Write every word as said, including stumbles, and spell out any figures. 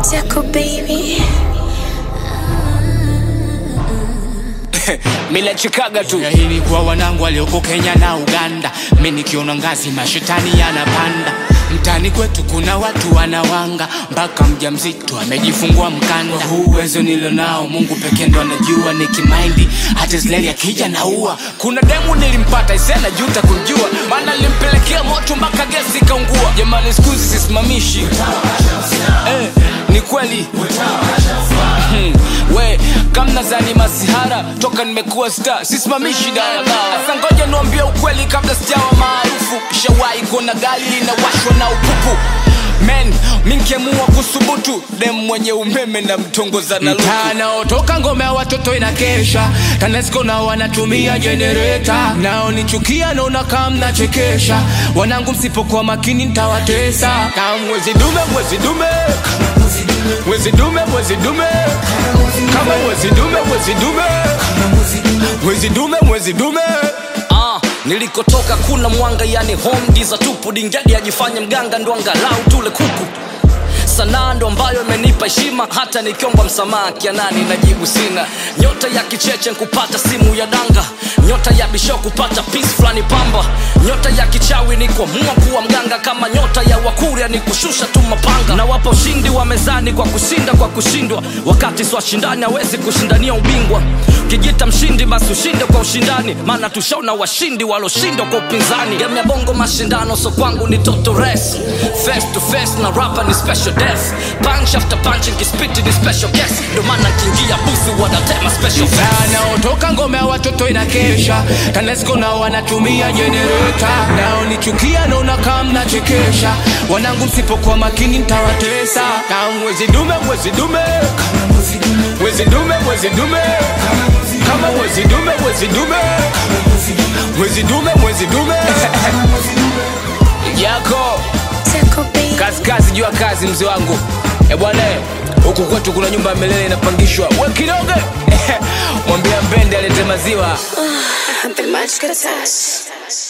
Zako baby. Mila chikaga tu. Ya hili kwa wanangu walioko Kenya na Uganda. Mimi nikiona ngazi mashetani yanapanda. Mtani kwetu kuna watu wanawanga, mpaka mjamzito amejifungua mkanda. Huu uwezo nilo nao Mungu pekee ndo anajua, nikimind hata zileli akija na ua. Kuna demu nilimpata isena juta kumjua, maana nilimpelekea moto mpaka gesi kaungua. Jamani skuzi sisimamishi. Eh, ni kweli. Hmm, we kama zani masihara toka nimekuwa star sisimamishi daladala. Sasa ngoja niambie ukweli kabla sijawa maarufu. Shawahi kuona gari linawashwa na upupu. Men, minkiamua kusubutu demu mwenye umeme na mtongoza na luku. Mtana otoka ngome ya watoto inakesha, TANESCO na wanatumia generator. Nao nichukia naona kama mnachekesha, wanangu msipokuwa makini nitawatesa. Kama mwezi dume mwezi dume, mwezi dume mwezi dume, kama mwezi dume mwezi dume, mwezi dume mwezi dume. Ah, nilikotoka kuna mwanga yani home za tupu. Dingadi ajifanye mganga ndo angalau tule kuku. Sanaa ndo ambayo imenipa heshima, hata nikiomba msamaha kianani najibu sina. Nyota ya kicheche kupata simu ya danga, nyota ya bisho kupata peace flani pamba. Nyota ya kichawi ni kuamua kuwa mganga, kama nyota ya wakuria ni kushusha tu mapanga. Na wapo ushindi wa mezani kwa kushinda kwa kushindwa, wakati swa shindani hawezi kushindania ubingwa. Kijita mshindi basi ushinde kwa ushindani, maana tushaona washindi waloshindwa kwa upinzani. Game ya bongo mashindano so kwangu ni total race, face to face na rapper ni special death. Punch after punch nkispiti ni special guest, ndo maana kingia busi wanatema special fest. Mtana otoka ngome ya watoto inakesha, TANESCO na wanatumia generator. Nao nichukia naona kama mnachekesha, wanangu msipokuwa makini nitawatesa. Kama mwezi dume mwezi dume, mwezi dume mwezi dume, kama mwezi dume mwezi dume, mwezi dume mwezi dume. Yako Zako baby. kazi kazi jua kazi mzee wangu. E bwana, huku kwetu kuna nyumba ya milele inapangishwa. We kidogo mwambia mbende alete maziwa. I've been much good at